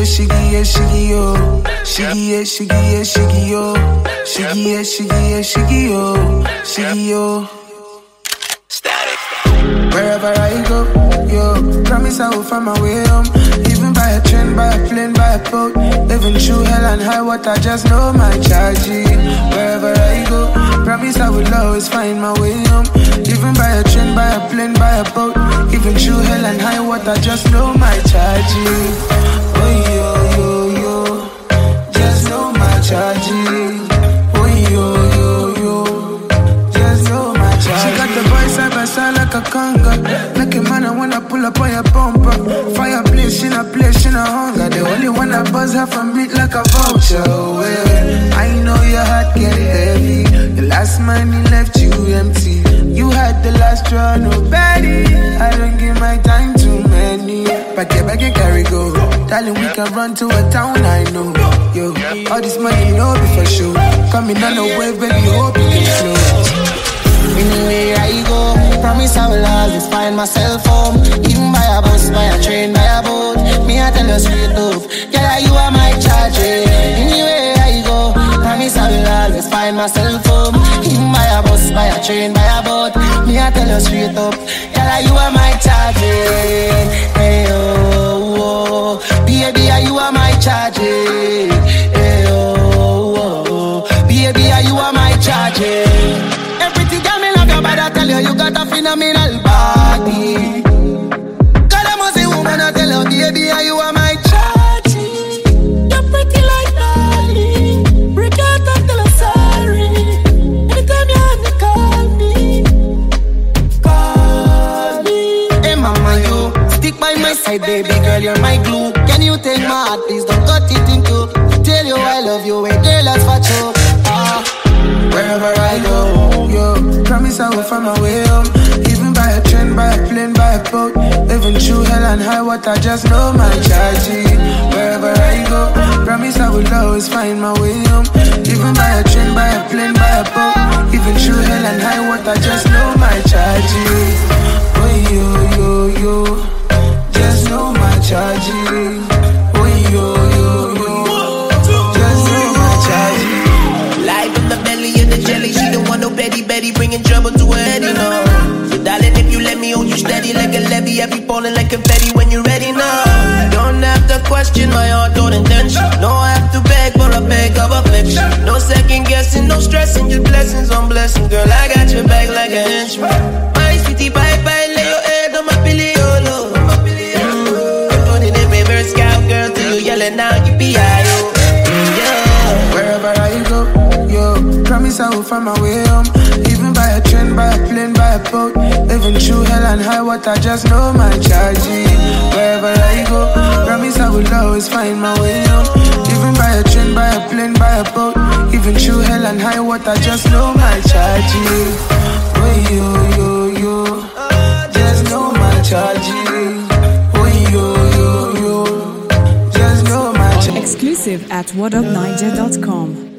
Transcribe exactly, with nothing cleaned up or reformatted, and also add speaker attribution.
Speaker 1: shiggy, yeah, shiggy, yo. Shiggy, yeah, shiggy, yeah, shiggy, yo. Shiggy, yeah, shiggy, yeah, shiggy, yo. Shiggy, yo. Static. Wherever I go, yo, promise I will find my way home. Even by a train, by a plane, by a boat. Even through hell and high water, just know my charging. Wherever I go, promise I will always find my way home. Even by a train, by a plane, by a boat. Even through hell and high water, just know my charging. Oh yo yo yo, just know my charging. Oh yo yo yo, just know my charging. She got the voice side by side like a conga. Like a man, I wanna pull up on your bumper. Fireplace in a place, in a hunger. The only one that buzz half a beat like a vulture. Well, I know your heart get heavy. The last man he left you empty. You had the last draw, nobody. I don't give my time to many. But get back and carry go. Darling, we can run to a town I know. Yo, all this money, no be for sure. Coming on the wave, baby, hope you can flow.
Speaker 2: Anywhere I go, promise I will always find myself home. Even by a bus, by a train, by a boat. Me I tell you straight up, yeah, you are my charge. Anywhere I go, promise I will always find myself home. Even by a bus, by a train, by a boat. Me I tell you straight up, yeah, you are my charge. Hey oh, oh, baby, you are my charge. Hey oh, oh, baby, you are my charge. But I tell you, you got a phenomenal body. God, I must say, woman, I tell you, baby, you are my charge. You're pretty like Dolly. Break out and tell her sorry. Anytime you have to call me, call me. Hey, mama, you stick by my side, baby girl, you're my glue. Can you take my heart, please don't cut it in two. Tell you I love you, and girl, that's for true. Ah.
Speaker 1: Wherever I go, yo, promise I will find my way home. Even by a train, by a plane, by a boat. Even through hell and high water, just know my charging. Wherever I go, promise I will always find my way home. Even by a train, by a plane, by a boat. Even through hell and high water, just know my charging. Oh yo yo yo, just know my charging. Oh yo yo yo, just know my charging.
Speaker 3: Life in the belly of the jelly, she don't want no Betty Betty, bringing trouble to her head, you know. So darling, if you let me hold you steady like a levy, I be falling like confetti when you're ready now. Don't have to question my heart or intention. No, I have to beg for a beg of affection. No second guessing, no stressing, just blessings on blessings. Girl, I got your back like a henchman. My sweetie pie pie, lay your head on my pillow, yo. I'm putting in reverse scout, girl, till you yelling out, you be I, yo.
Speaker 1: Wherever I go, yo, promise I will find my way home. Even by a train, by a plane, by a boat. Even through hell and high water, just know my charging. Wherever I go, promise I will always find my way home. Even by a train, by a plane, by a boat. Even through hell and high water, just know my charging. Oh yo yo yo, just know my charging. Oh yo yo yo, just know my charging.
Speaker 4: Exclusive at what up niger dot com.